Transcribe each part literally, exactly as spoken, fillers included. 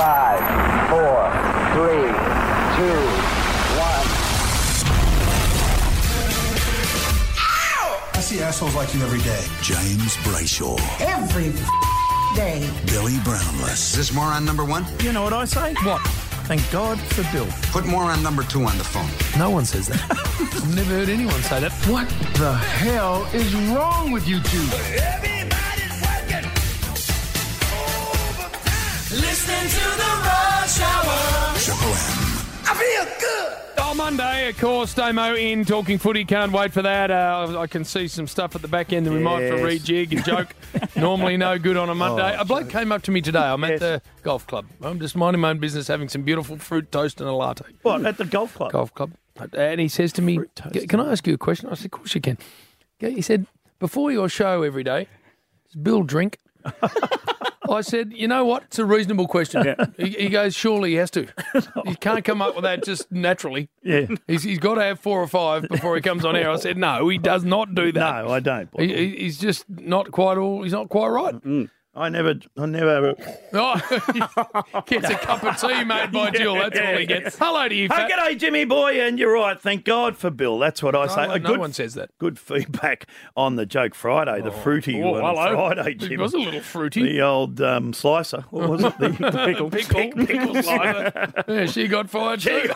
Five, four, three, two, one. I see assholes like you every day. James Brayshaw. Every day. Billy Brownless. Is this moron number one? You know what I say? What? Thank God for Bill. Put moron number two on the phone. No one says that. I've never heard anyone say that. What the hell is wrong with you two? Everybody's working overtime. Listening to the Rush Hour. Triple M. I feel good. Oh, Monday, of course, Damo in Talking Footy. Can't wait for that. Uh, I can see some stuff at the back end that we might have to rejig and joke. Normally no good on a Monday. Oh, a bloke came up to me today. I'm at Yes. the golf club. I'm just minding my own business, having some beautiful fruit toast and a latte. What, at the golf club? Golf club. And he says to me, Fruit toast. can I ask you a question? I said, of course you can. He said, before your show every day, does Bill drink? I said, you know what? It's a reasonable question. Yeah. He, he goes, surely he has to. He can't come up with that just naturally. Yeah. He's, he's got to have four or five before he comes on air. I said, no, he does not do that. No, I don't. He, he- he's just not quite all. He's not quite right. Mm. I never, I never. Oh, he gets a cup of tea made by Jill. That's all he gets. Hello to you, Hey, fat. g'day, Jimmy boy, and you're right. Thank God for Bill. That's what I No, say. one- A no good, one says that. Good feedback on the joke Friday, the fruity Oh, one hello. on Friday, It Jimmy. was a little fruity. The old um, slicer. What was it? The, the pickle. Pickle, pickle slicer. Yeah, she got fired too.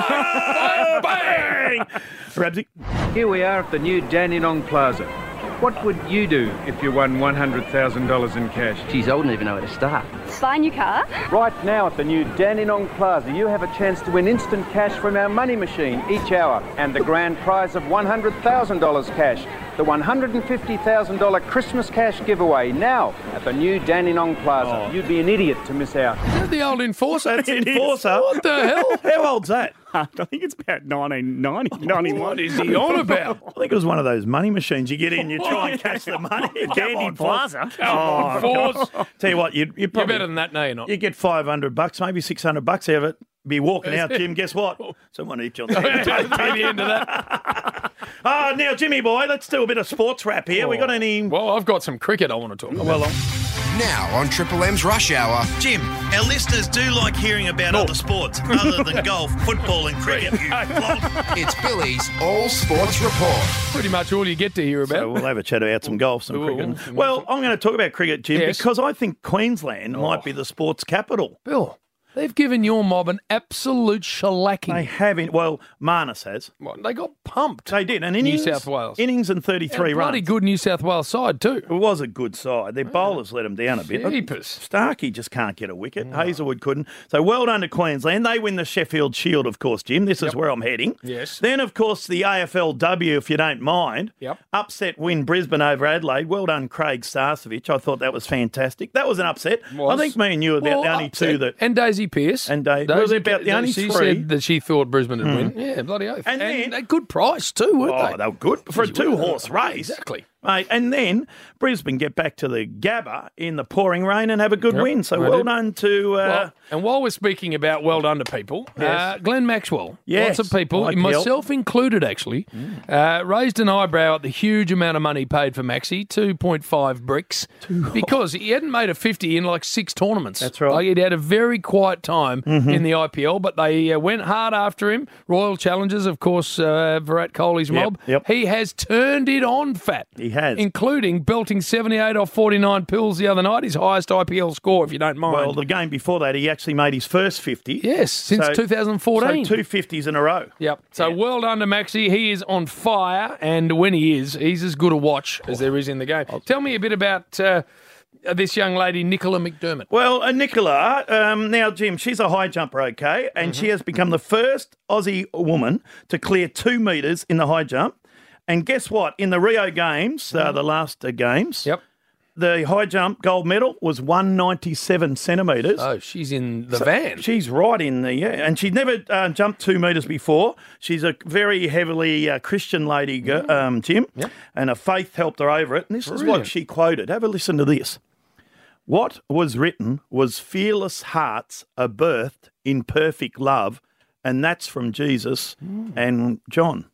Oh, bang! Rabsy. Here we are at the new Dandenong Plaza. What would you do if you won one hundred thousand dollars in cash? Geez, I wouldn't even know where to start. Buy a new car? Right now at the new Dandenong Plaza, you have a chance to win instant cash from our money machine each hour and the grand prize of one hundred thousand dollars cash. The one hundred fifty thousand dollars Christmas cash giveaway now at the new Dandenong Plaza. Oh. You'd be an idiot to miss out. Is that the old enforcer? That's Enforcer. What the hell? How old's that? I think it's about nineteen ninety, ninety-one. What is he on about? I think it was one of those money machines. You get in, you try and catch the money. Dandy Plaza. Oh, Force. tell you what, you you You're probably better than that. No, you're not. you get five hundred bucks, maybe six hundred bucks out of it. Be walking out, Jim. Guess what? Someone eat your. Take the end of that. Ah, now Jimmy boy, let's do a bit of sports rap here. We got any? Well, I've got some cricket I want to talk about. Well, Now on Triple M's Rush Hour. Jim, our listeners do like hearing about other sports other than golf, football and cricket. You flog. It's Billy's All Sports Report. Pretty much all you get to hear about. so we'll have a chat about some golf, some Ooh, cricket. some Well, I'm going to talk about cricket, Jim, Yes. because I think Queensland might be the sports capital. Bill, they've given your mob an absolute shellacking. They haven't. Well, Marnus has. What, they got pumped. They did. And innings, South Wales. innings and thirty-three And runs. bloody good New South Wales side too. It was a good side. Their bowlers let them down a bit. Jeepers. Starkey just can't get a wicket. Hazelwood couldn't. So well done to Queensland. They win the Sheffield Shield, of course, Jim. This is where I'm heading. Yes. Then, of course, the A F L W, if you don't mind. Yep. Upset win Brisbane over Adelaide. Well done, Craig Starcevich. I thought that was fantastic. That was an upset. Was. I think me and you are about Well, the only upset. two that... And Daisy Pearce. And Da- well, they're about the only she three. said that she thought Brisbane would win. Yeah, bloody oath. And And, then- a good price too, weren't Oh, they? they were good for a Jeez, two-horse well, race. Exactly. Mate, and then Brisbane get back to the Gabba in the pouring rain and have a good Yep, win. So they well did. done to... Uh, Well, and while we're speaking about well done to people, Yes. uh, Glenn Maxwell, Yes, lots of people, I P L. myself included actually, uh, raised an eyebrow at the huge amount of money paid for Maxi, two point five bricks, because he hadn't made a fifty in like six tournaments. That's right. Like, he'd had a very quiet time in the I P L, but they uh, went hard after him. Royal Challengers, of course, uh, Virat Kohli's Yep, mob. yep. He has turned it on, Fat. He has. Including belting seventy-eight off forty-nine pills the other night, his highest I P L score, if you don't mind. Well, the game before that, he actually made his first fifty. Yes, since So- two thousand fourteen. So two fifties in a row. Yep. So well done to Maxi. He is on fire, and when he is, he's as good a watch as there is in the game. Tell me a bit about uh, this young lady, Nicola McDermott. Well, uh, Nicola, um, now, Jim, she's a high jumper, okay, and Mm-hmm. she has become the first Aussie woman to clear two metres in the high jump. And guess what? In the Rio Games, uh, the last uh, games, Mm-hmm. Yep. the high jump gold medal was one ninety-seven centimetres. Oh, she's in the van. She's right in the, yeah. And she'd never uh, jumped two metres before. She's a very heavily uh, Christian lady, go- um, Jim, Yep. and her faith helped her over it. And this is what Brilliant. she quoted. Have a listen to this. What was written was fearless hearts are birthed in perfect love, and that's from Jesus and John.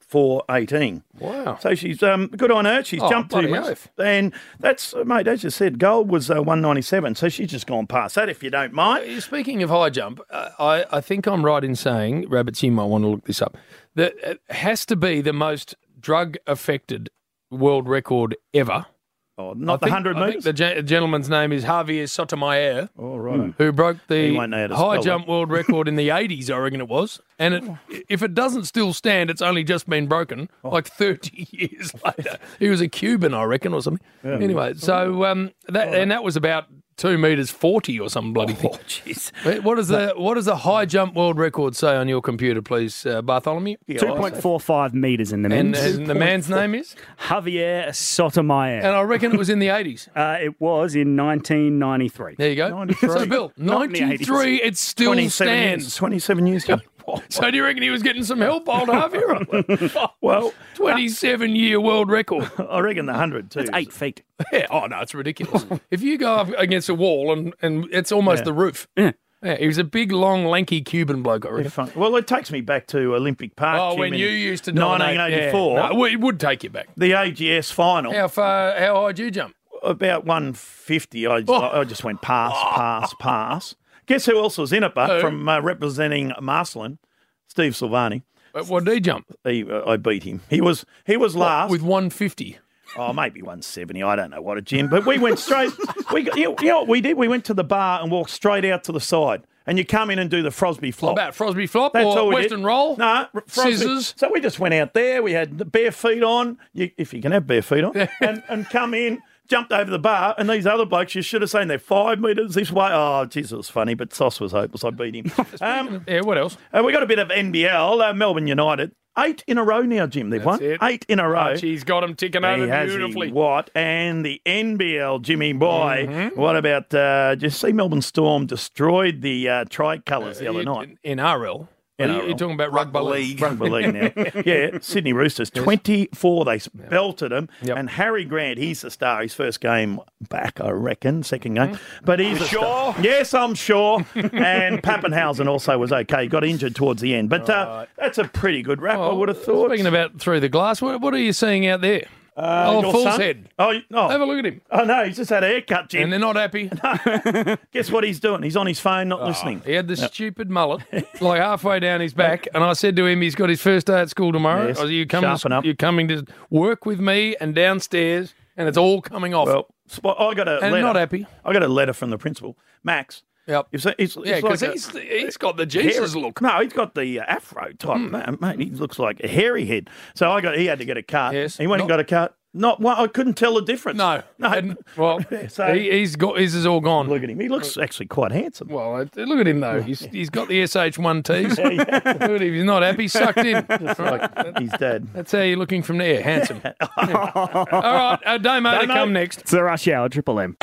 four eighteen. Wow. So she's um, good on her. She's Oh, jumped two bloody minutes. oath. And that's, uh, mate, as you said, gold was uh, one ninety-seven. So she's just gone past that, if you don't mind. Speaking of high jump, uh, I, I think I'm right in saying, Rabbits, you might want to look this up, that it has to be the most drug-affected world record ever. Oh, not I the think- one hundred I think metres? the gen- gentleman's name is Javier Sotomayor. Oh, right. Who broke He the won't know how to high spell jump it. world record in the eighties, I reckon it was. And it, if it doesn't still stand, it's only just been broken Oh. like thirty years later. He was a Cuban, I reckon, or something. Anyway, so um, that and that was about two metres forty or some bloody thing. Oh, jeez. Wait, What does the what does the high jump world record say on your computer, please, uh, Bartholomew? two point four five metres in the And, men's. and the man's name is? Javier Sotomayor. And I reckon it was in the eighties. Uh, it was in nineteen ninety-three. There you go. ninety-three. So, Bill, Not in the eighties. ninety-three, it still twenty-seven stands. years. twenty-seven years ago. So do you reckon he was getting some help, old Javier? Well, twenty-seven-year world record. I reckon the one hundred too. It's eight feet. Yeah. Oh, no, it's ridiculous. If you go up against a wall and, and it's almost Yeah. the roof. Yeah. Yeah, he was a big, long, lanky Cuban bloke, I They're reckon. fun. Well, it takes me back to Olympic Park. Oh, Jim, when in you used to dominate. nineteen eighty-four, Yeah. No, well, it would take you back. the A G S final. How far, how high did you jump? About one fifty. I, Oh. I just went pass, pass, pass. Guess who else was in it, but Who? from uh, representing Marcelin? Steve Silvani. What what did he jump? He, uh, I beat him. He was he was last. With one fifty. Oh, maybe one seventy. I don't know what a Jim. But we went straight. we got, you, know, you know what we did? We went to the bar and walked straight out to the side. And you come in and do the Frosby flop. About Frosby flop That's or all we Western did. roll? No, Frosby. Scissors. So we just went out there. We had the bare feet on, you, if you can have bare feet on, and, and come in, jumped over the bar, and these other blokes, you should have seen they're five metres this way. Oh, geez, it was funny, but Sauce was hopeless. I beat him. um, Yeah, what else? uh, we got a bit of N B L, uh, Melbourne United. Eight in a row now, Jim. They've won. it. Eight in a row. Archie's got him ticking He over has beautifully. he what? And the N B L, Jimmy boy. Mm-hmm. What about, uh, did you see Melbourne Storm destroyed the uh, tricolours the other You- night? In R L. N Are R you, L. you're talking about rugby league. Rugby league now. Yeah, Sydney Roosters, twenty-four. They belted him. Yep. And Harry Grant, he's the star. His first game back, I reckon, second game. Mm-hmm. But he's a sure? Star. Yes, I'm sure. And Pappenhausen also was okay. He got injured towards the end. But uh, that's a pretty good rap, I would have thought. Speaking about through the glass, what, what are you seeing out there? Uh, oh, your Fool's son? Head. Oh, oh. Have a look at him. Oh, no, he's just had a haircut, Jim. And they're not happy. Guess what he's doing? He's on his phone, not listening. He had the stupid mullet, like halfway down his back, and I said to him, he's got his first day at school tomorrow. Yes, I said, you coming sharpen to, up. You're coming to work with me and downstairs, and it's all coming off. Well, sp- I got a And letter. not happy. I got a letter from the principal, Max. Yep. It's, it's, it's Yeah, because like a- he's, he's got the Jesus hair- look. No, he's got the uh, afro type. Man, mate, he looks like a hairy head. So I got. He had to get a cut. Yes. He went and Not- got a cut. Not well, I couldn't tell the difference. No. no. And- well, So- he, he's got his is all gone. Look at him. He looks actually quite handsome. Well, uh, look at him though. He's he's got the S H one T's. Look at him. He's not happy. Sucked in. Like he's dead. That's how you're looking from there. Handsome. Yeah. All right, uh, Damo to Damo. come next. It's the Rush Hour, Triple M.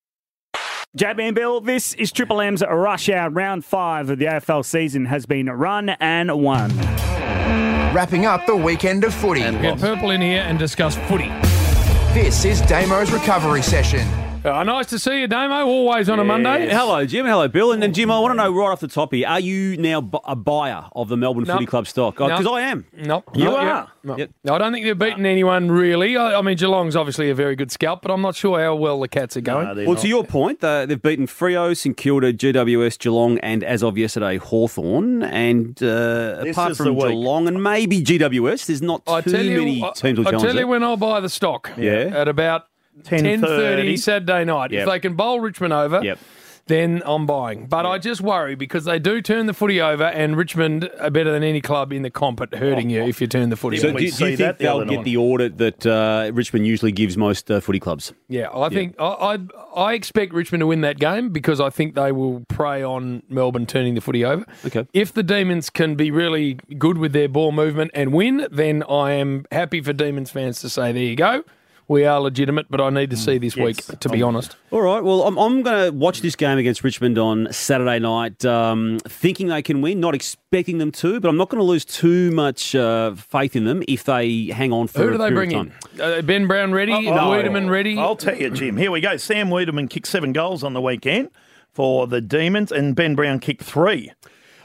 Jab and Bill, this is Triple M's Rush Hour. Round five of the A F L season has been run and won. Wrapping up the weekend of footy. Get Purple in here and discuss footy. This is Damo's recovery session. Uh, nice to see you, Damo. Always on a Monday. Hello, Jim. Hello, Bill. And then, Jim, I want to know right off the top here, are you now bu- a buyer of the Melbourne No. Footy Club stock? Because No. I am. Nope. You Not are? yet. No. Yep. No, I don't think they've beaten anyone really. I, I mean, Geelong's obviously a very good scalp, but I'm not sure how well the Cats are going. No, they're Well, not. to your point, uh, they've beaten Freo, St Kilda, G W S, Geelong, and as of yesterday, Hawthorn. And uh, This apart is the from week. Geelong and maybe G W S, there's not I too tell you, many I, teams will I challenge tell you that. when I'll buy the stock. Yeah. At about ten thirty Saturday night. Yep. If they can bowl Richmond over, Yep. then I'm buying. But I just worry because they do turn the footy over, and Richmond are better than any club in the comp at hurting you if you turn the footy So over. do, we do you see think that the they'll other get night? the audit that uh, Richmond usually gives most uh, footy clubs? Yeah, I think I, I I expect Richmond to win that game because I think they will prey on Melbourne turning the footy over. Okay. If the Demons can be really good with their ball movement and win, then I am happy for Demons fans to say, there you go. We are legitimate, but I need to see this week, to be honest. All right. Well, I'm, I'm going to watch this game against Richmond on Saturday night, um, thinking they can win, not expecting them to, but I'm not going to lose too much uh, faith in them if they hang on for Who a do they period bring of in? time. Uh, Ben Brown ready? Oh, Wiedemann ready? I'll tell you, Jim. Here we go. Sam Wiedemann kicked seven goals on the weekend for the Demons, and Ben Brown kicked three.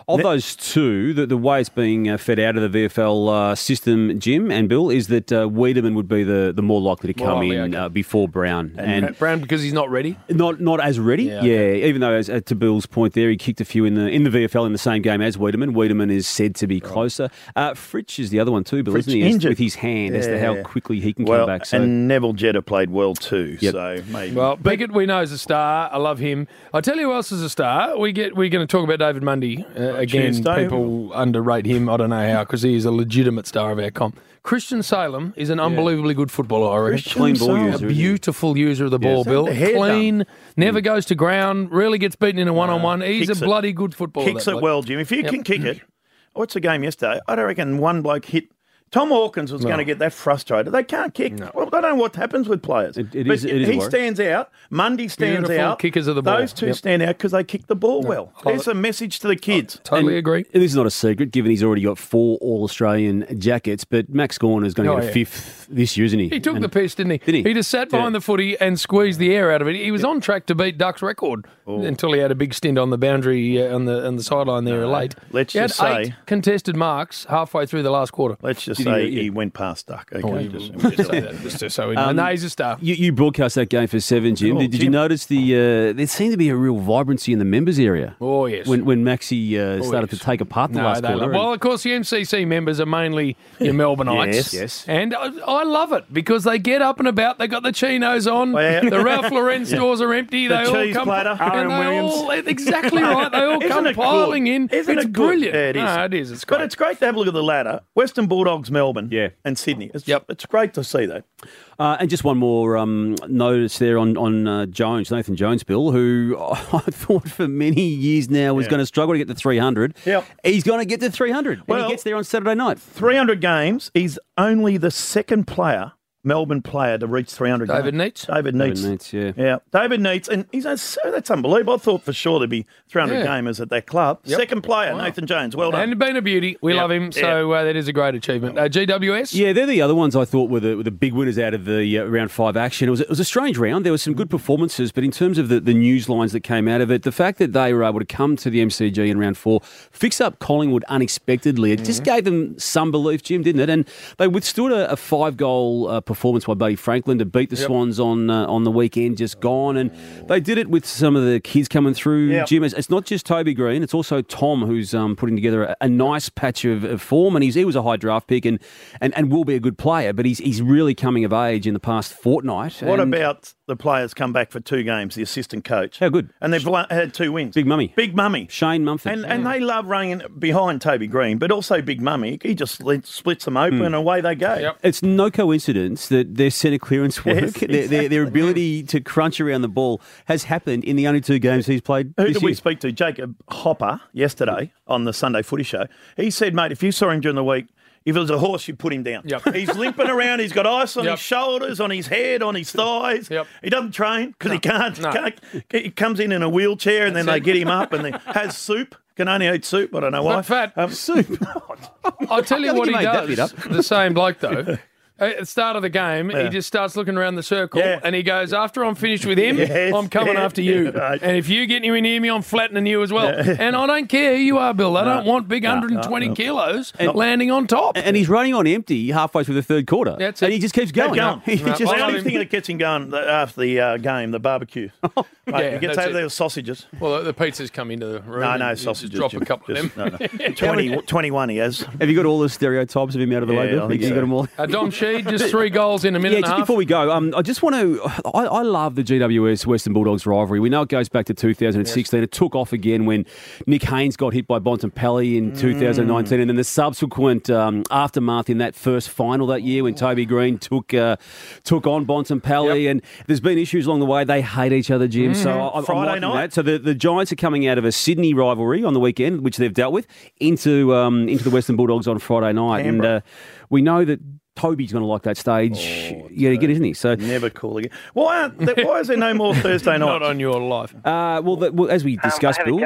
Of those two, the, the way it's being uh, fed out of the V F L uh, system, Jim and Bill, is that uh, Wiedemann would be the, the more likely to More come likely, in okay. uh, before Brown. And, Brown because he's not ready. Not not as ready, Yeah, yeah. okay. Even though, as, uh, to Bill's point there, he kicked a few in the in the V F L in the same game as Wiedemann. Wiedemann is said to be closer. Uh, Fritsch is the other one too, Bill, Fritsch isn't he? As- injured. With his hand as to how Yeah. quickly he can well, come back. So. And Neville Jetta played well too, Yep. so maybe. Well, Beckett, we know is a star. I love him. I tell you who else is a star. We get we're going to talk about David Mundy uh, again. Tuesday. People underrate him. I don't know how because he is a legitimate star of our comp. Christian Salem is an unbelievably good footballer. I reckon. Clean ball Salem. user, A isn't he? beautiful user of the ball, Yes. Bill. The hair Clean, never goes to ground, rarely gets beaten in a one-on-one. He's Kicks a it. bloody good footballer. Kicks that it bloke. well, Jim. If you Yep. can kick it, what's the game yesterday? I don't reckon one bloke hit. Tom Hawkins was No. going to get that frustrated. They can't kick. Well, I don't know what happens with players. It- it but is- it is a he worry. stands out. Mundy stands Beautiful out. kickers of the ball. Those two Yep. stand out because they kick the ball well. Love There's it. a message to the kids. Totally And agree. This is not a secret, given he's already got four All-Australian jackets, but Max Gawn is going to Oh, get a yeah. fifth this year, isn't he? He took And- the piss, didn't he? Did he? just sat behind Yeah. the footy and squeezed the air out of it. He was on track to beat Duck's record until he had a big stint on the boundary uh, on the on the sideline there late. let's he had just eight say- contested marks halfway through the last quarter. Let's just Did he say really? he, went past Duck. Okay, Oh, just- we'll just say that, just so we know. Um, no, he's a star. You, you broadcast that game for Seven, Jim. Oh, did, did you Jim. notice the? Uh, there seemed to be a real vibrancy in the members area. Oh, yes. When when Maxi uh, started yes. to take apart the No, last they quarter. love- well, of course, the M C C members are mainly your Melbourneites. Yes. Yes. And I, I love it because they get up and about. They got the chinos on. Well, yeah. The Ralph Lauren stores are empty. The they all cheese come. platter. and Aaron they Williams. all- exactly right. They all Isn't come it good? piling in. Isn't it's it good? brilliant. Yeah, it is. No, it is. It's great. But it's great to have a look at the ladder. Western Bulldogs, Melbourne, Yeah. and Sydney. It's, Yep. it's great to see that. Uh, and just one more um, notice there on on uh, Jones, Nathan Jones, Bill, who I thought for many years now was Yeah. going to struggle to get to three hundred. Yep. He's going to get to three hundred. Well- and he gets there on Saturday night. three hundred games. He's only the second player, Melbourne player, to reach three hundred David games. Neitz? David David Neitz. Neitz, yeah. Yeah, David Neitz, and he's a, that's unbelievable. I thought for sure there'd be three hundred Yeah. gamers at that club. Yep. Second player, Wow. Nathan Jones. Well done. And been a beauty. We Yep. love him. So uh, that is a great achievement. Uh, G W S? Yeah, they're the other ones I thought were the, were the big winners out of the uh, round five action. It was, it was a strange round. There were some good performances, but in terms of the, the news lines that came out of it, the fact that they were able to come to the M C G in round four, fix up Collingwood unexpectedly, it just gave them some belief, Jim, didn't it? And they withstood a, a five-goal uh, performance by Buddy Franklin to beat the Yep. Swans on uh, on the weekend, just gone. And they did it with some of the kids coming through, Yep. Jim. It's, it's not just Toby Green, it's also Tom who's um, putting together a, a nice patch of, of form, and he's, he was a high draft pick and, and, and will be a good player, but he's he's really coming of age in the past fortnight. What and about the players come back for two games, the assistant coach? How good. And they've won- had two wins. Big Mummy? Big Mummy. Shane Mumford. And, and they love running behind Toby Green, but also Big Mummy. He just let- splits them open Hmm. and away they go. Yep. It's no coincidence that their centre clearance work, Yes, their, their, their exactly. ability to crunch around the ball has happened in the only two games he's played Who this did year. we speak to? Jacob Hopper yesterday on the Sunday Footy Show. He said, mate, if you saw him during the week, if it was a horse, you'd put him down. Yep. He's limping around. He's got ice on Yep. his shoulders, on his head, on his thighs. Yep. He doesn't train because he can't, No. can't. He comes in in a wheelchair and then That's they it. get him up and they has soup. Can only eat soup. I don't know why. Not fat. Um, soup. I'll tell you I think what you he made that bit does. up. The same bloke, though. At the start of the game, Yeah. he just starts looking around the circle Yeah. and he goes, after I'm finished with him, Yes, I'm coming yeah, after you. right. And if you get anywhere near me, I'm flattening you as well. And I don't care who you are, Bill. I don't want big one hundred twenty no. kilos landing on top. And he's running on empty halfway through the third quarter. That's and it. he just keeps going. Keep going. He No, just- the I love only him. thing that gets him going after the uh, game, the barbecue. Mate, Yeah, he gets that's over it. there with sausages. Well, the pizzas come into the room. No, and no, you just sausages. drop Jim. a couple Just- of them. No, no. twenty, twenty-one he has. have you got all the stereotypes of him out of the Yeah, way, Bill? I think you so. got them all? Uh, Dom Sheed, just three goals in a minute Yeah, and a just half. before we go, um, I just want to. I, I love the G W S Western Bulldogs rivalry. We know it goes back to two thousand sixteen. It took off again when Nick Haynes got hit by Bontempelli in two thousand nineteen, and then the subsequent um, aftermath in that first final that year when Toby Green took uh, took on Bontempelli. Yep. And there's been issues along the way. They hate each other, Jim. So I, I'm Friday liking night. that. So the, the Giants are coming out of a Sydney rivalry on the weekend, which they've dealt with, into um, into the Western Bulldogs on Friday night, and Canberra. uh, we know that Toby's going to like that stage. yeah, again, isn't he? So. Never cool again. Why aren't there, why is there no more Thursday Not night? on your life. Uh, well, the, well, as we discussed, Bill,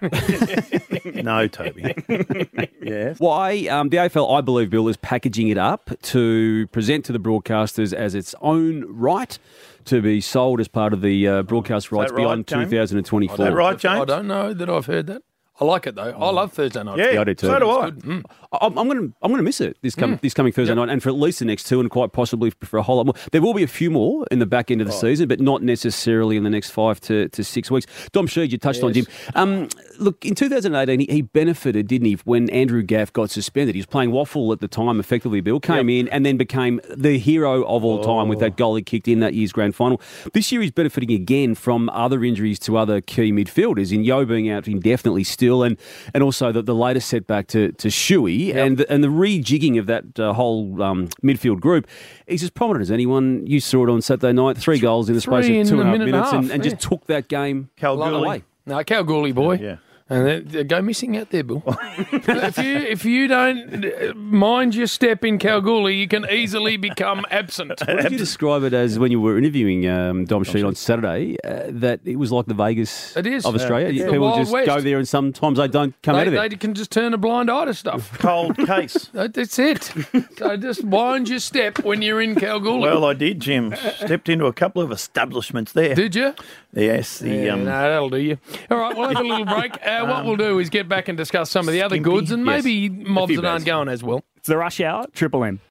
No, Toby. yes. why um, the A F L, I believe, Bill, is packaging it up to present to the broadcasters as its own right to be sold as part of the uh, broadcast rights right, beyond James? two thousand twenty-four. Is that right, I James? don't know that I've heard that. I like it though. I love Thursday night. Yeah, Yeah, I do too. so do I. Good. Mm. I'm, I'm going to I'm going to miss it this com- this coming Thursday night, and for at least the next two, and quite possibly for a whole lot more. There will be a few more in the back end of the season, but not necessarily in the next five to, to six weeks. Dom Sheed, you touched on Jim. Um, look, in two thousand eighteen, he, he benefited, didn't he, when Andrew Gaff got suspended? He was playing waffle at the time, effectively. Bill came Yep. in and then became the hero of all time with that goal he kicked in that year's grand final. This year, he's benefiting again from other injuries to other key midfielders. In Yo being out indefinitely still, and and also the, the latest setback to to Shuey, Yep. and and the rejigging of that uh, whole um, midfield group. He's as prominent as anyone. You saw it on Saturday night. Three goals in the space Three of in two and a a half minute and a minutes, and, half, and just yeah. took that game Kalgoorlie. away. No, Kalgoorlie boy. Yeah. And they, they go missing out there, Bill. if you if you don't uh, mind your step in Kalgoorlie, you can easily become absent. What did you describe it as when you were interviewing um, Dom Sheed on Saturday? Uh, that it was like the Vegas It is. of Australia. It's the People Wild just West. go there, and sometimes they don't come They, out of it. they can just turn a blind eye to stuff. Cold case. That- That's it. So just wind your step when you're in Kalgoorlie. Well, I did, Jim. Stepped into a couple of establishments there. Did you? Yes. The, Yeah, um, no, that'll do you. All right, we'll have a little break. Uh, what we'll do is get back and discuss some of the other Skimpy, goods and yes. maybe mobs few that aren't bits. going as well. It's the Rush Hour, Triple M.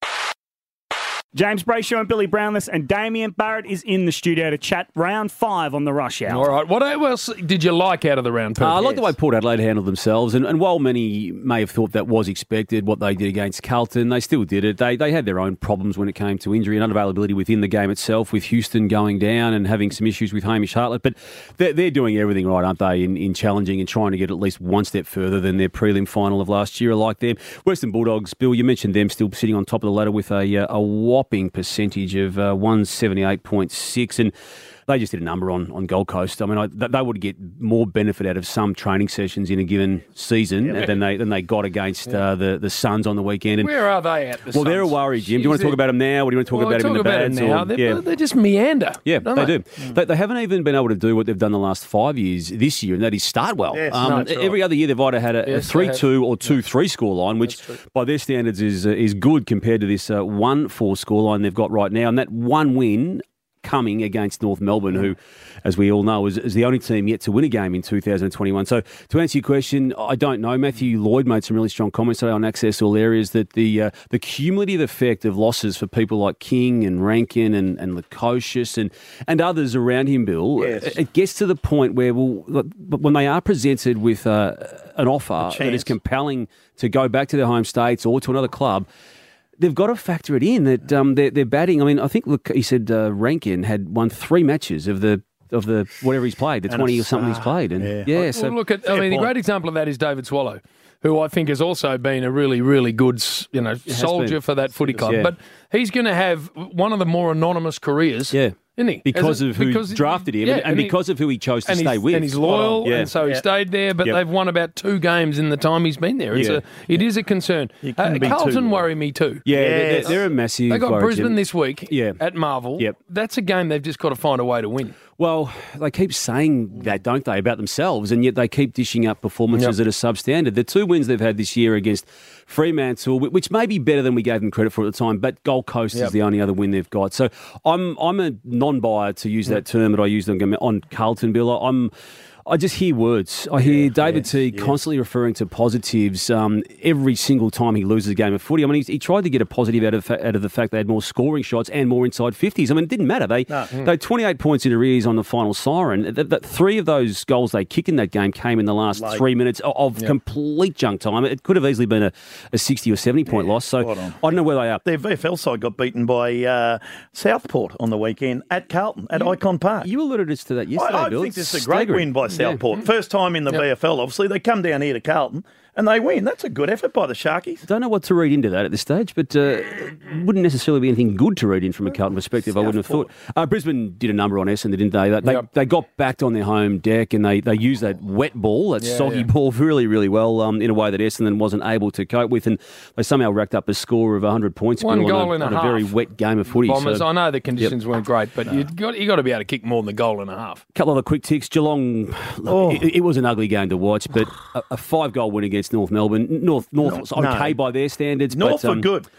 James Brayshaw and Billy Brownless and Damien Barrett is in the studio to chat round five on the Rush Hour. All right, what else did you like out of the round? Uh, I like the way Port Adelaide handled themselves, and, and while many may have thought that was expected, what they did against Carlton, they still did it. They they had their own problems when it came to injury and unavailability within the game itself, with Houston going down and having some issues with Hamish Hartlett. But they're, they're doing everything right, aren't they, in, in challenging and trying to get at least one step further than their prelim final of last year. I like them. Western Bulldogs, Bill, you mentioned them still sitting on top of the ladder with a, uh, a whopping percentage of uh, one seventy-eight point six, and they just did a number on, on Gold Coast. I mean, I, they would get more benefit out of some training sessions in a given season Yeah. than they than they got against Yeah. uh, the the Suns on the weekend. And Where are they at? The well, they're a Suns? worry, Jim. Do you want to Jeez, talk about them now, or do you want to talk well, about them in the talk about bads? it now. Or- They, yeah. they just meander. Yeah, don't they, they, do. They, they haven't even been able to do what they've done the last five years this year, and that is start well. Yes, um, no, that's right. Every other year they've either had a, Yes, a three they have. two or two three score line, which by their standards is uh, is good compared to this uh, one four score line they've got right now. And that one win coming against North Melbourne, who, as we all know, is, is the only team yet to win a game in two thousand twenty-one. So to answer your question, I don't know. Matthew Lloyd made some really strong comments today on Access All Areas that the uh, the cumulative effect of losses for people like King and Rankin and, and Lukosius and, and others around him, Bill, Yes. it, it gets to the point where, well, look, but when they are presented with uh, an offer that is chance. compelling to go back to their home states or to another club, they've got to factor it in that um, they're, they're batting. I mean, I think look, he said uh, Rankin had won three matches of the of the whatever he's played, the And twenty or it's, something he's uh, played, and yeah. yeah, Well, so look at. I Fair mean, the point. great example of that is David Swallow, who I think has also been a really, really good, s- you know, soldier been. for that footy club. Yeah. But he's going to have one of the more anonymous careers. yeah. Isn't he? Because As a- of who because- drafted him, yeah, and, and he- because of who he chose to and stay he's, with, and he's loyal, Yeah. and so he Yeah. stayed there. But Yep. they've won about two games in the time he's been there. It's Yeah. a, it is a concern. You Uh, couldn't be too Carlton loyal. worry me too. yeah, they're, Yes. they're a massive. They got worry, Brisbane Jim. this week Yeah. at Marvel. Yep. That's a game they've just got to find a way to win. Well, they keep saying that, don't they, about themselves, and yet they keep dishing up performances Yep. that are substandard. The two wins they've had this year against Fremantle, wh- which may be better than we gave them credit for at the time, but Gold Coast Yep. is the only other win they've got. So I'm I'm a non-buyer, to use that term that I used on, on Carlton, Bill. I'm I just hear words. I hear David yes, T yeah. constantly referring to positives um, every single time he loses a game of footy. I mean, he, he tried to get a positive out of out of the fact they had more scoring shots and more inside fifties. I mean, it didn't matter. They No. they had twenty-eight points in arrears on the final siren. That, that three of those goals they kicked in that game came in the last Late. three minutes of, of Yep. complete junk time. It could have easily been a, a sixty or seventy point loss. So spot on. I don't know where they are. Their V F L side got beaten by uh, Southport on the weekend at Carlton, at Icon Park. You alerted us to that yesterday, I, I Bill. think It's this is a great staggering. win by Southport. First time in the Yep. V F L, obviously. They come down here to Carlton and they win. That's a good effort by the Sharkies. Don't know what to read into that at this stage, but uh, it wouldn't necessarily be anything good to read in from a Carlton perspective, I wouldn't have thought. Uh, Brisbane did a number on Essendon, didn't they? They, they, Yep. they got backed on their home deck and they, they used that wet ball, that Yeah, soggy yeah. ball, really, really well um, in a way that Essendon wasn't able to cope with. And they somehow racked up a score of one hundred points One Bill, goal on, a, and a on a very half. wet game of footy. Bombers. So, I know the conditions weren't great, but you got you got to be able to kick more than a goal and a half. couple of other quick ticks. Geelong, look, Oh. it, it was an ugly game to watch, but a, a five-goal win against North Melbourne. North, North was No, okay no. by their standards. North but, um, are good.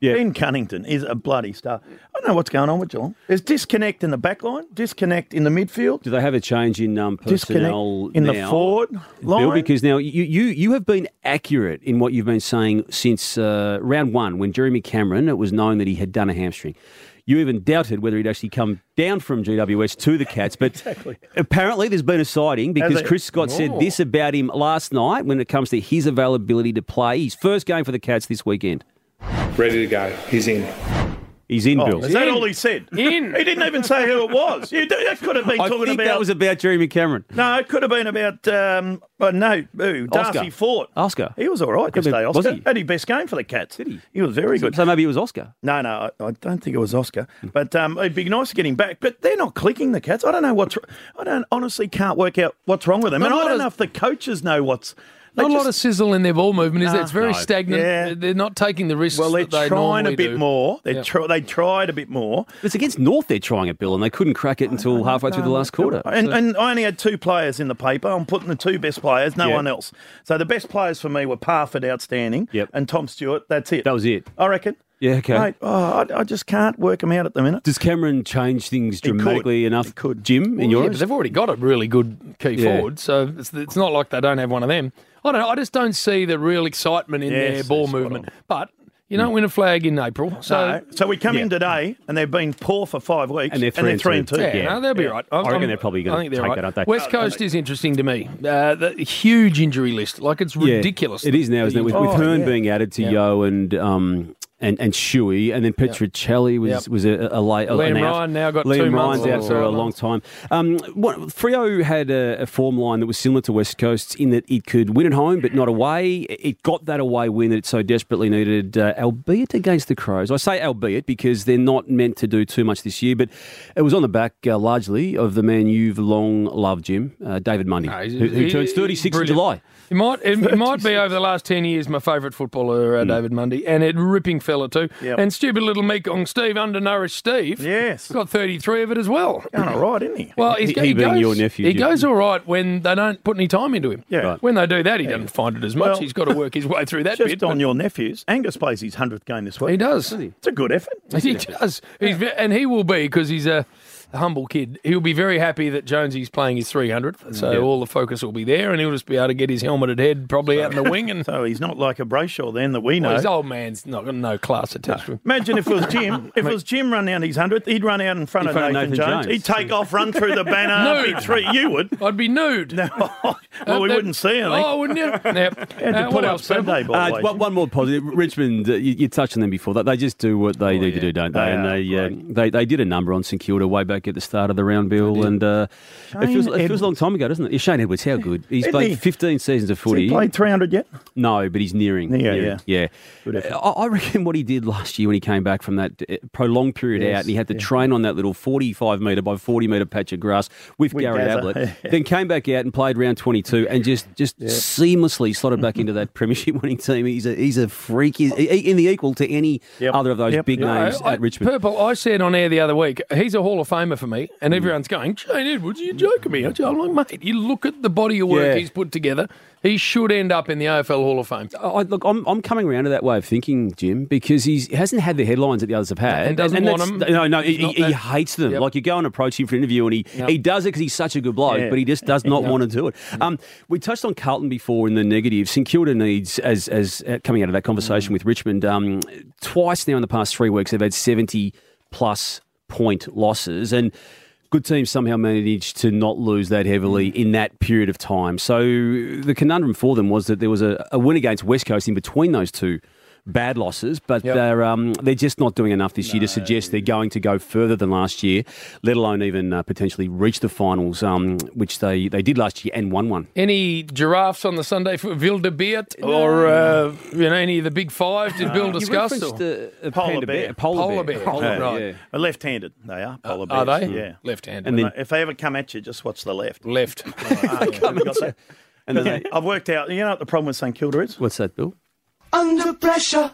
Yeah. Ben Cunnington is a bloody star. I don't know what's going on with Geelong. There's disconnect in the back line, disconnect in the midfield. Do they have a change in um, personnel disconnect in now, the forward line? Bill, because now you, you you have been accurate in what you've been saying since uh, round one when Jeremy Cameron, it was known that he had done a hamstring. You even doubted whether he'd actually come down from G W S to the Cats. But exactly. apparently there's been a sighting because it? Chris Scott Oh. said this about him last night when it comes to his availability to play. His first game for the Cats this weekend. Ready to go. He's in. He's in, Oh, Bill. is that all he said? In. He didn't even say who it was. You, that could have been I talking think about. that was about Jeremy Cameron. No, it could have been about. Um, oh, no, who? Darcy Oscar. Fort. Oscar. He was all right Could this be- day. was Oscar he? had his best game for the Cats. Did he? He was very So, good. so maybe it was Oscar. No, no, I, I don't think it was Oscar. But um, it'd be nice to get him back. But they're not clicking, the Cats. I don't know what's. I don't honestly can't work out what's wrong with them, Not and a I lot don't of- know if the coaches know what's. they Not a lot just- of sizzle in their ball movement, is there? It's very No. stagnant. Yeah. They're not taking the risks Well, they're that they trying a normally bit do. more. They Yeah. try, they tried a bit more. It's against North they're trying it, Bill, and they couldn't crack it until halfway through the last quarter. And, So- and I only had two players in the paper. I'm putting the two best players, no Yeah. one else. So the best players for me were Parford, outstanding, Yep. and Tom Stewart. That's it. that was it. I reckon. Yeah, okay. Mate, oh, I, I just can't work them out at the minute. Does Cameron change things could. dramatically enough, He could. Jim, in Well, yeah, yours? but they've already got a really good key Yeah. forward, so it's, it's not like they don't have one of them. I don't know. I just don't see the real excitement in Yes, their ball yes, spot movement. on. But you don't win a flag in April, so No. So we come Yeah. in today, and they've been poor for five weeks, And they're three and and two. two. yeah, Yeah. no, they'll be Yeah. right. I reckon they're probably gonna I think they're take right. that, aren't they? West Coast is interesting to me. Uh, the huge injury list, like it's Yeah, ridiculous. it is now, isn't it? With, with Oh, Hearn yeah. being added to Yeah. Yo and um and and Shuey, and then Petricelli was Yep. was a, a late. Liam an out. Ryan now got Liam two months Ryan's out off. for a long time. Um, what, Freo had a, a form line that was similar to West Coast's in that it could win at home but not away. It got that away win that it so desperately needed, uh, albeit against the Crows. I say albeit because they're not meant to do too much this year, but it was on the back uh, largely of the man you've long loved, Jim, uh, David Mundy, No, he's- who, who he- turns he's thirty-six in brilliant. July. It might it, it might be over the last ten years my favourite footballer, uh, David Mundy, and a ripping fella too. Yep. And stupid little Mekong Steve, undernourished Steve, Yes. got thirty-three of it as well. Going all right, isn't he? Well, he's, He- he, he being goes, your nephew, he Jim. goes all right when they don't put any time into him. Yeah. Right. When they do that, he doesn't find it as much. Well, He's got to work his way through that Just bit. on but your nephews, Angus plays his hundredth game this week. he does. It's a good effort. He does. He's ve- and he will be because he's a, a humble kid. He'll be very happy that Jonesy's playing his three hundredth. So Yeah. all the focus will be there, and he'll just be able to get his helmeted head probably out in the wing. And So he's not like a Brayshaw then that we know. well, his old man's not got no class attached to him. Imagine if it was Jim. If it was Jim run down his hundredth, he'd run out in front, In of, front of Nathan Nathan Jones. Jones. He'd take off, run through the banner, Nude. big three. You would. I'd be nude. No. well, we Uh, wouldn't see anything. Oh, wouldn't you? Yep. Had to Uh, put what up else, Purple? Sunday, by Uh, the way. one, one more positive. Richmond, uh, you, you touched on them before. They, they just do what they need to do, don't they? They and are they, uh, great. they they did a number on St Kilda way back at the start of the round, Bill. And uh, it, feels, it feels a long time ago, doesn't it? Yeah, Shane Edwards, how good. He's Isn't played he? fifteen seasons of Has footy. he played three hundred yet? No, but he's nearing. Yeah, nearing. yeah. yeah. I, I reckon what he did last year when he came back from that uh, prolonged period Yes, out, and he had to yeah. train on that little forty-five metre by forty metre patch of grass with, With Gary Gazza, Ablett, yeah. then came back out and played round twenty-two and just just seamlessly slotted back into that premiership winning team. He's a he's a freak. He's he- in the equal to any Yep. other of those Yep. big Yeah, names I- at Richmond. Purple, I said on air the other week, he's a Hall of Famer for me, and everyone's going, Shane Edwards, you're joking me, aren't you? I'm like, mate, you look at the body of work Yeah. he's put together, he should end up in the A F L Hall of Fame. I, look, I'm, I'm coming around to that way of thinking, Jim, because he's, he hasn't had the headlines that the others have had. And doesn't want that's- them. No, no, He's he, not he that- hates them. Yep. Like you go and approach him for an interview and he, Yep. he does it because he's such a good bloke, Yeah. but he just does not Yep. want to do it. Um, we touched on Carlton before in the negative. St Kilda needs, as, as uh, coming out of that conversation with Richmond, um, twice now in the past three weeks they've had seventy plus point losses. And good teams somehow managed to not lose that heavily in that period of time. So the conundrum for them was that there was a, a win against West Coast in between those two bad losses, but Yep. they're um, they're just not doing enough this year to suggest they're going to go further than last year, let alone even uh, potentially reach the finals, um, which they, they did last year and won one. Any giraffes on the Sunday for Wildebeest or uh, you know any of the big five? Did Bill discuss? You referenced or- a, a Polar panda bear. Polar, Polar bear. bear. Polar Yeah, bear, right. yeah. They're left-handed. They are polar Are bears. they? Yeah. Left-handed. And then- If they ever come at you, just watch the left. Left. Oh, yeah, we've got that. And then they, I've worked out. You know what the problem with St Kilda is? what's that, Bill? Under pressure.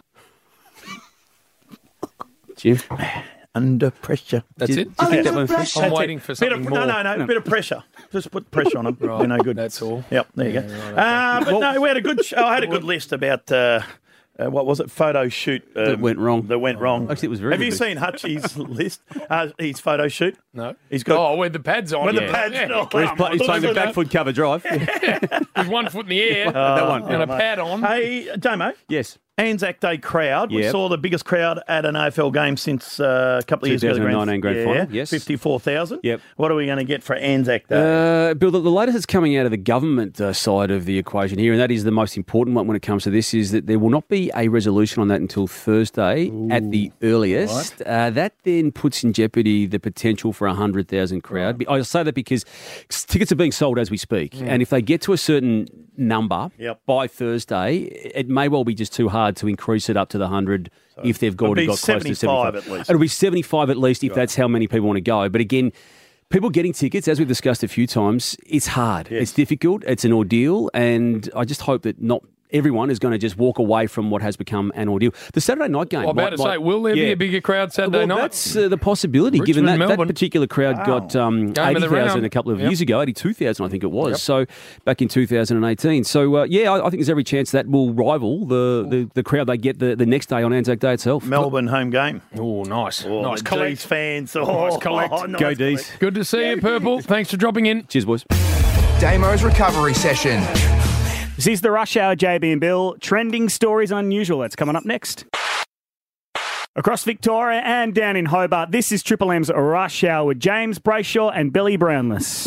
Jim? Under pressure. That's Do it. you- do you think that one Under first? I'm That's waiting it. for Bit something of, more. No, no, no, bit of pressure. Just put pressure on them. Right. They're no good. That's all. Yep, there you go. Uh, but no, we had a good. Show. I had a good list about uh, uh, what was it? Photo shoot um, That went wrong. That went wrong. Actually, it was very Have you good. seen Hutchie's list? Uh, his photo shoot. No. He's got. Oh, with the pads on. With yeah. the pads Yeah. on. Where he's, pla- he's playing with back foot cover drive. With one foot in the air. that one. And a mate. pad on. Hey, Damo. Yes. Anzac Day crowd. We Yep. saw the biggest crowd at an A F L game since uh, a couple of years ago. the twenty nineteen grand yeah, final, yes. fifty-four thousand. Yep. What are we going to get for Anzac Day? Uh, Bill, the, the latest that's coming out of the government uh, side of the equation here, and that is the most important one when it comes to this, is that there will not be a resolution on that until Thursday at the earliest. Uh, that then puts in jeopardy the potential for a one hundred thousand crowd. I say that because tickets are being sold as we speak, and if they get to a certain number Yep. by Thursday, it may well be just too hard to increase it up to the one hundred if they've it'll already be got close to seventy-five seventy-five. at least. It'll be seventy-five at least if that's how many people want to go. But again, people getting tickets, as we've discussed a few times, it's hard. Yes. It's difficult. It's an ordeal. And I just hope that not everyone is going to just walk away from what has become an ordeal. The Saturday night game. I'm about might- to say, might- will there be yeah. a bigger crowd Saturday Well, night? that's uh, the possibility, given Richmond, that, that Melbourne. particular crowd Wow. got um, Game of the eighty thousand round. a couple of Yep. years ago, eighty-two thousand I think it was. Yep. So back in two thousand eighteen. So, uh, yeah, I, I think there's every chance that will rival the, the, the crowd they get the, the next day on Anzac Day itself. Melbourne home game. Oh, nice. Oh, nice the collect. D's fans. Oh, Nice collect. oh, nice Go D's. collect. Good to see you, Purple. Thanks for dropping in. Cheers, boys. Damo's recovery session. This is the Rush Hour, J B and Bill. Trending stories unusual. That's coming up next. Across Victoria and down in Hobart, this is Triple M's Rush Hour with James Brayshaw and Billy Brownless.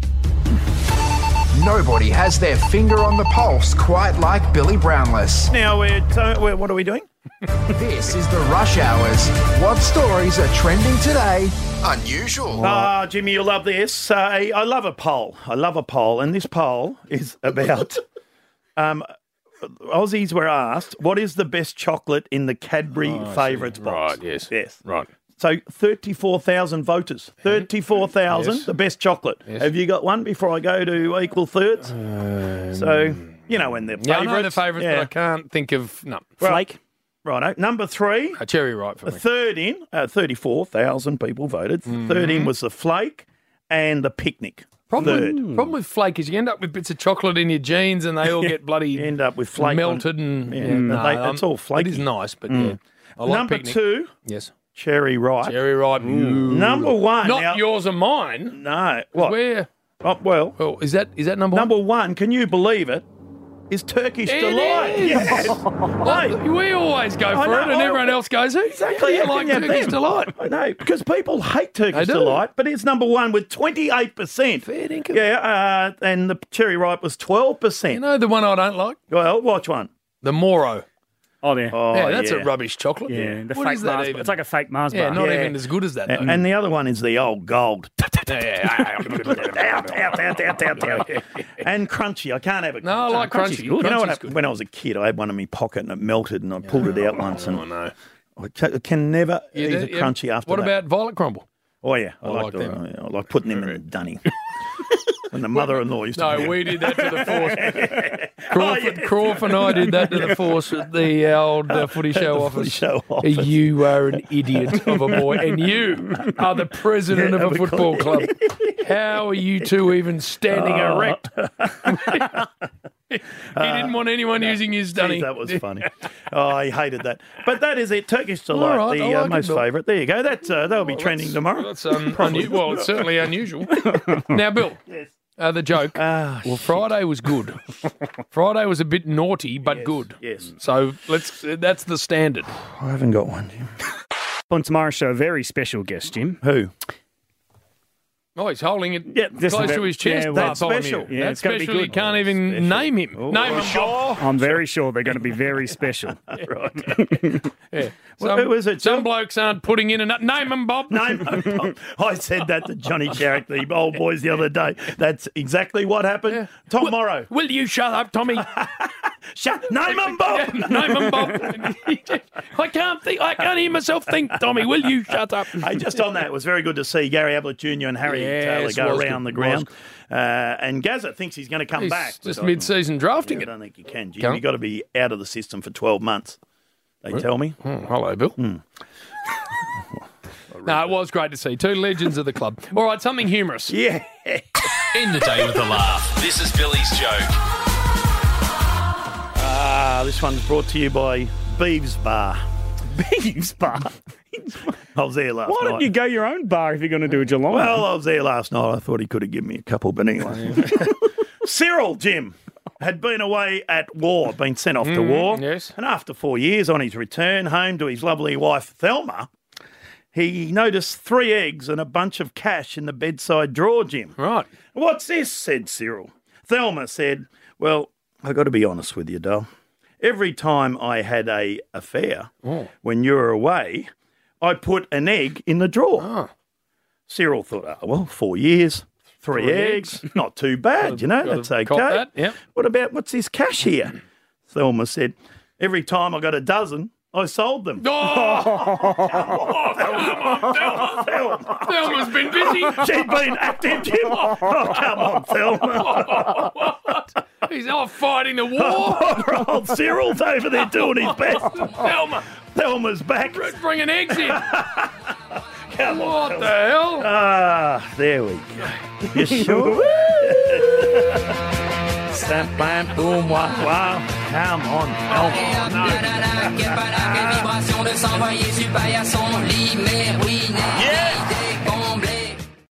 Nobody has their finger on the pulse quite like Billy Brownless. Now, we're, so we're, what are we doing? This is the Rush Hours. What stories are trending today? Unusual. Ah, Jimmy, you'll love this. Uh, I love a poll. I love a poll. And this poll is about... um, Aussies were asked, what is the best chocolate in the Cadbury favourites box? Right, yes. Yes. Right. So thirty-four thousand voters. thirty-four thousand, Yes. the best chocolate. Yes. Have you got one before I go to equal thirds? so, you know, when they're Yeah, I favourites. know the favourites, yeah. but I can't think of... No. Flake. Righto. Number three, A cherry right for a me. third in, uh, thirty-four thousand people voted. Third in was the Flake and the Picnic. Problem Third. with, problem with flake is you end up with bits of chocolate in your jeans and they all get bloody You end up with flake melted on- and Yeah, yeah, no, but they- um, it's all flaky. It is nice, but yeah. I like Number picnic. two, Yes. Cherry Ripe. Cherry ripe. Number one. Not now, yours or mine. No. What? Where? Oh, well, Oh, is that is that number, number one, can you believe it, is Turkish It Delight. is. Yes. one? Hey. We always go I for know, it, and I- everyone else goes, "Who Exactly. You how like can you have Turkish them? delight?" I know, because people hate Turkish They do. Delight, but it's number one with twenty-eight percent. Fair dinkum. Yeah, uh, and the Cherry Ripe was twelve percent. You know the one I don't like, Well, watch one. the Moro. Oh, yeah. Oh, yeah, that's yeah. a rubbish chocolate. Yeah, the What fake is that Mars. even? It's like a fake Mars yeah, bar. not Yeah. even as good as that. And, though. and the other one is the old gold. Yeah, out, out, out, out, out, out. And crunchy. I can't have it. No, I like Crunchy's crunchy. good. You know what Crunchy's happened? good. When I was a kid, I had one in my pocket and it melted and I pulled it out once and Oh no. I ca- can never You eat do- a yeah. crunchy after What that. about violet crumble? Oh, yeah. I, I like, like the, them. I like putting them in the dunny. When the mother-in-law used to No, we did that to the force. Crawford, Crawford and I did that to the force at the old uh, footy show The office. footy show office. You are an idiot of a boy, and you are the president Yeah, of a of a football club. club. How are you two even standing Oh. erect? He didn't want anyone using his dunny. Geez, that was funny. Oh, I hated that. But that is it. Turkish Delight, All right, the I uh, like it, most Bill. favourite. There you go. That's, uh, that'll be trending tomorrow. That's un- unu- well, it's certainly unusual. Now, Bill, uh, the joke. Ah, well, Friday was good. Friday was a bit naughty, but good. Yes. So let's. Uh, that's the standard. I haven't got one, Jim. On tomorrow's show, a very special guest, Jim. Who? Oh, he's holding it Yeah, just close a bit- to his chest. yeah, well, That's Bartholomew. special. Yeah, That's it's gonna be special. You good. can't even Special. name him. Oh, name him, Bob. I'm very sure they're going to be very special. Right. Yeah. Well, Some, who is it, some John? blokes aren't putting in a name him, Bob. Name him. I said that to Johnny Sharrock, the old boys, the other day. That's exactly what happened. Yeah. Tom Will- Morrow. Will you shut up, Tommy? Shut. Name him, Bob. Name him, Bob. I can't think. I can't hear myself think, Tommy. Will you shut up? Hey, just on that, it was very good to see Gary Ablett Junior and Harry Yes, Taylor go was around good, the ground. Uh, and Gazza thinks he's going to come He's back. just but I- mid-season drafting I it. don't think you can, Jim. Can't. You've got to be out of the system for twelve months, they tell me. Oh, hello, Bill. No, it was great to see. Two legends of the club. All right, something humorous. Yeah. End the day with a laugh. This is Billy's joke. Ah, Uh, this one's brought to you by Beeves Bar. Beeves Bar? I was there last Why night. don't you go your own bar if you're going to do a Geelong? Well, I was there last night. I thought he could have given me a couple, but anyway. Cyril, Jim, had been away at war, been sent off to Mm, war. yes. And after four years on his return home to his lovely wife, Thelma, he noticed three eggs and a bunch of cash in the bedside drawer, Jim. Right. What's this? Said Cyril. Thelma said, well, I got to be honest with you, doll. Every time I had a affair, Oh. when you were away, I put an egg in the drawer. Oh. Cyril thought, oh, well, four years, three, Three eggs, eggs. not too bad, Gotta- you know, gotta that's okay. cop that, yep. What about, what's this cash here? Thelma said, every time I got a dozen, I sold them. Oh! Thelma, Thelma. Thelma's been busy. She'd been active, Jim. Oh, come on, Thelma. He's off fighting the war. Poor old Cyril's over there doing his best. Thelma, Thelma's back. bringing eggs in. Come on, What Thelma. the hell? Ah, there we go. You sure? Stamp, bam, boom, wow, wow. Come on, Thelma. Quelle vibration de s'envoyer sur paillasson, lit, mais ruiné. Yeah!